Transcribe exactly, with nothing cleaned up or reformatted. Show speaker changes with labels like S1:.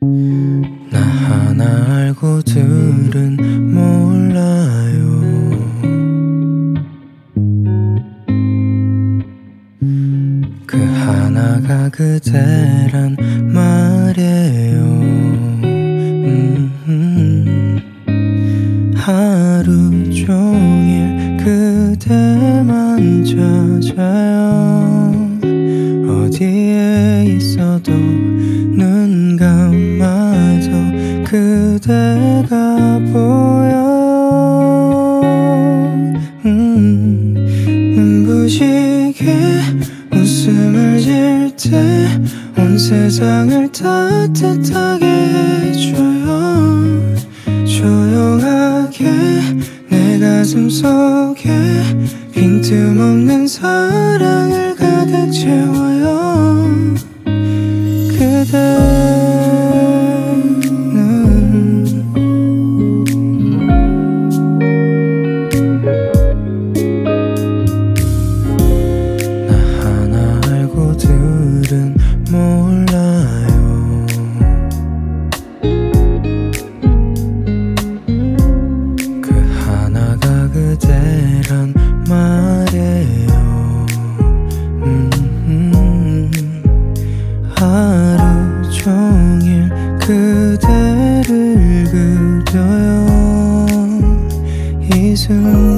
S1: 나 하나 알고들은 몰라요. 그 하나가 그대란 말이에요. 음, 하루 종일 그대만 찾아요. 어디에 있어도 눈 감아도 그대가 보여. 음, 눈부시게 웃음을 질 때 온 세상을 따뜻하게 해줘요. 조용하게 내 가슴 속에 빈틈없는 사랑을 가득 채워요. 그대는 나 하나 알고들은 몰라요. 그 하나가 그대란 말이에요. 음, 음. 하루 종일 그대를 그려요. 이 순간